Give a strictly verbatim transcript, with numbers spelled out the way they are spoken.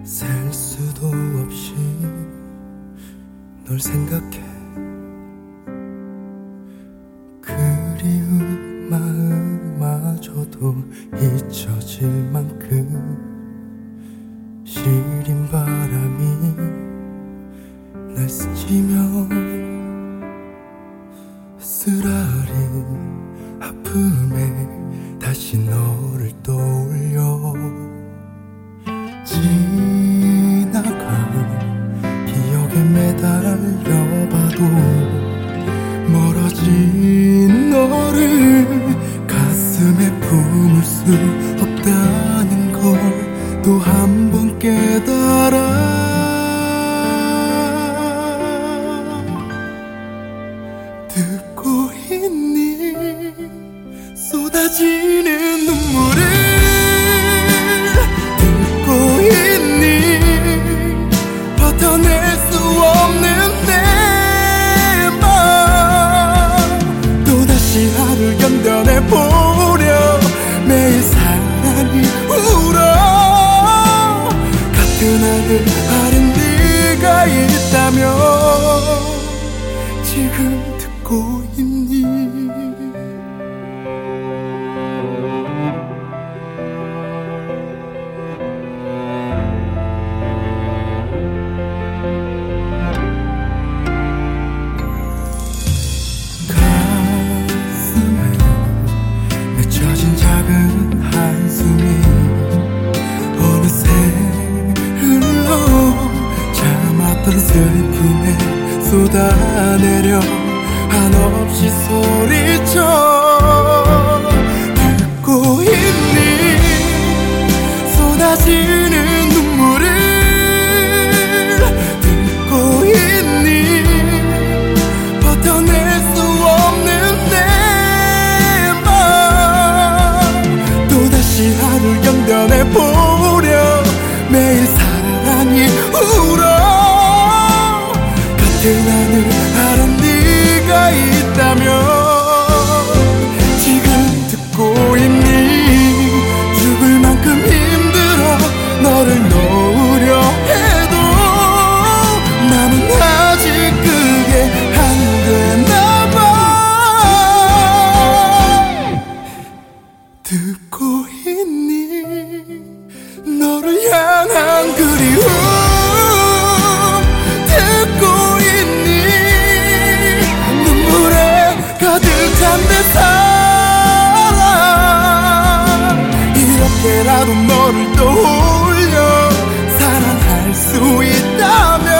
셀 수도 없이 널 생각해. 그리운 마음마저도 잊혀질 만큼 시린 바람이 날 스치면 쓰라린 아픔에 다시 너를 떠올려. 지나간 기억에 매달려봐도 멀어진 너를 가슴에 품을 수 없다는 걸 또 한 번 깨달아. 듣고 있니? 쏟아지는 눈물을 듣고 있니? 버텨낼 수 없는 내 맘 또다시 하루 견뎌내보려. 매일 사랑이 울어. 같은 하늘 아래 네가 있다면 지금 듣고 있니? 가슴에 맺혀진 작은 한숨이 어느새 흘러 참았던 슬픔에 쏟아내려 한없이 소리쳐. 듣고 있니? 쏟아지는 눈물을 듣고 있니? 버텨낼 수 없는 내 맘 또다시 하루 견뎌내보려. 매일 사랑이 울어. 같은 하늘 아래 네가 있다면 지금 듣고 있니? 죽을 만큼 힘들어 너를 놓으려 해도 나는 아직 그게 안 되나봐. 듣고 있니? 너를 향한 그리움 듣고 있니? 눈물에 가득한 내 사랑 이렇게라도 너를 떠올려. 사랑할 수 있다면